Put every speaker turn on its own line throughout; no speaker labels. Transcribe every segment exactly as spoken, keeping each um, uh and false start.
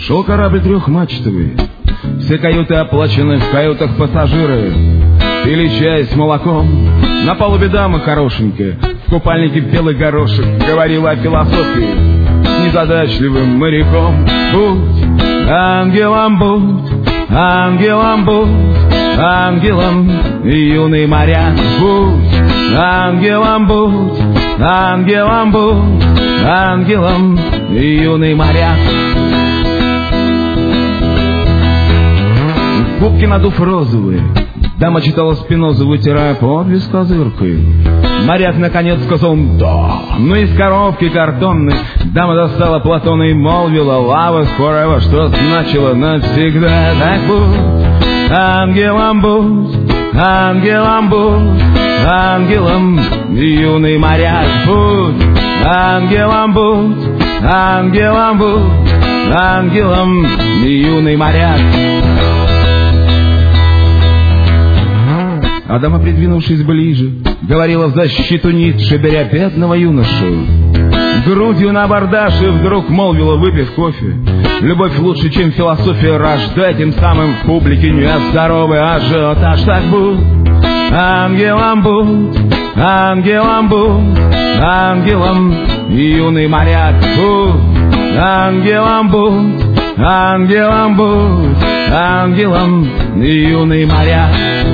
Шел корабль трехмачтовый, все каюты оплачены, в каютах пассажиры пили чай с молоком. На палубе дама хорошенькая, в купальнике белый горошек, говорила о философии с незадачливым моряком. Будь ангелом, будь ангелом, будь ангелом, юный моряк. Будь ангелом, будь ангелом, будь ангелом, юный моряк. Губки надув розовые, дама читала Спинозу, вытирая подвис козыркой. Моряк наконец сказал «да». Ну из коробки картонной дама достала Платона и молвила «Love is forever», что значило навсегда. Так будь ангелом, будь ангелом, будь ангелом, юный моряк. Будь ангелом, будь ангелом, будь ангелом, юный моряк. А дама, придвинувшись ближе, говорила в защиту Ницше, беря бедного юношу грудью на абордаж, и вдруг молвила, выпив кофе: любовь лучше, чем философия, рождает тем самым в публике нездоровый ажиотаж. Так будь ангелом, будь ангелом, будь ангелом, юный моряк. Будь ангелом, будь ангелом, будь ангелом, юный моряк.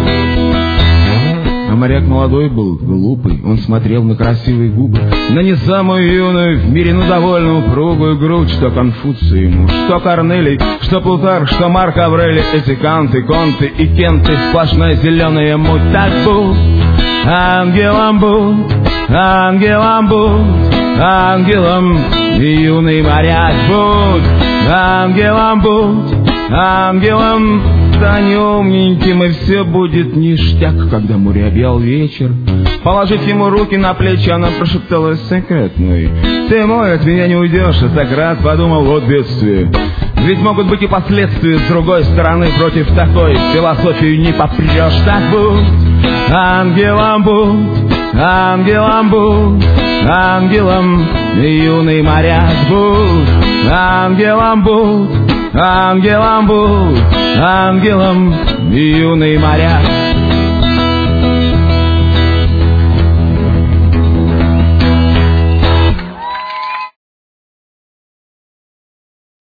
А моряк молодой был, глупый, он смотрел на красивые губы, на не самую юную в мире, но довольно упругую грудь. Что Конфуций ему, что Корнелий, что Плутарх, что Марк Аврелий, эти канты, конты и кенты, сплошная зеленая муть. Так будь ангелом, будь ангелом, будь ангелом, юный моряк. Будь ангелом, будь ангелом, стань умненьким, и все будет ништяк. Когда море объял вечер, положив ему руки на плечи, она прошептала секретный: ты мой, от меня не уйдешь. А Сократ подумал: вот бедствие, ведь могут быть и последствия. С другой стороны, против такой философии не попрешь. Так будь ангелом, будь ангелом, будь ангелом, юный моряк. Будь ангелом, будь ангелом, будь ангелом, юный моряк.